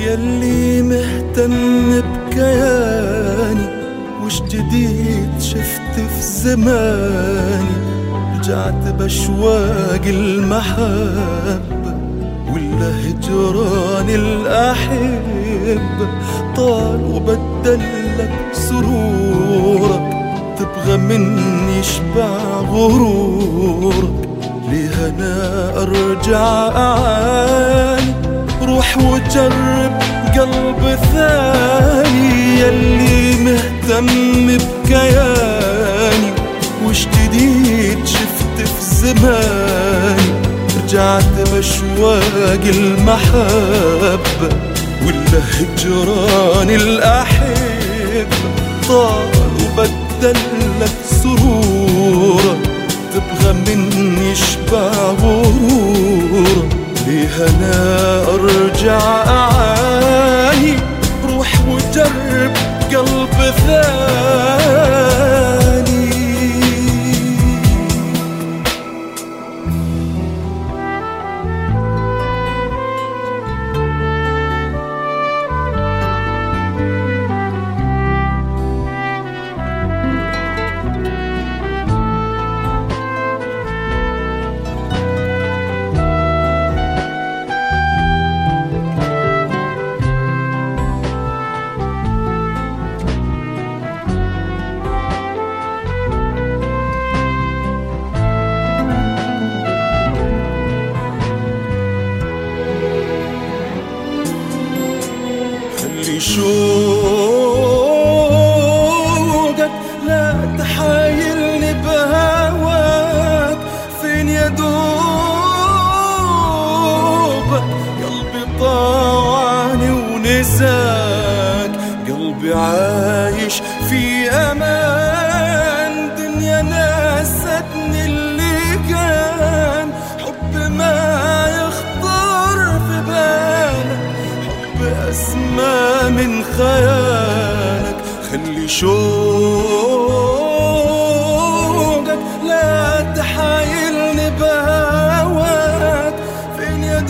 يلي مهتم بكياني وش جديد شفت في زماني؟ رجعت بأشواق المحبة ولا هجران الأحبة؟ طال وبدلك سرورك، تبغى مني يشبع غرورك. ليه أنا أرجع أعاني؟ روح وجرب قلب ثاني. يلي مهتم بكياني وش جديد شفت في زماني؟ رجعت بأشواق المحبة ولا هجران الأحبة؟ طال وبدلك سرورك، تبغى مني يشبع غرورك. ليه أنا أرجع أعاني؟ روح وجرب قلب ثاني. شوقك لا تحايلني بهواك، فين يا دوبك قلبي طاوعني ونساك. قلبي عايش في أمان، دنيا ناستني اللي كان. حب ما يخطر في بالك، حب أسمى من خيالك. خلي شوقك لا تحايلني بهواك، فين يا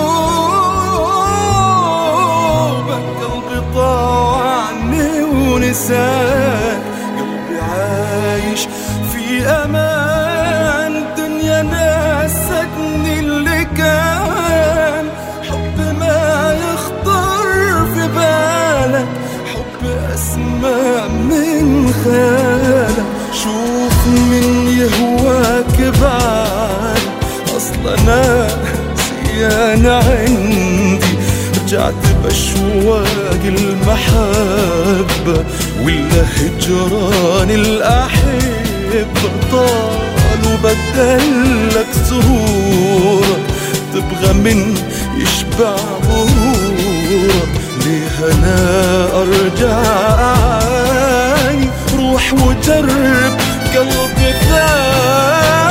دوبك قلبي طاوعني ونساك. قلبي عايش في أمان، دنيا ناستني اللي كان. حب ما يخطر في بالك، حب أسمع من خيالك. شوف من يهواك بعد، أصلا أنا سيانة عندي. رجعت بأشواق المحبة ولا هجران الأحبة؟ طال وبدلك سرورك، تبغى من يشبع غرورك. ليه أنا أرجع أعاني؟ روح وجرب قلب ثاني.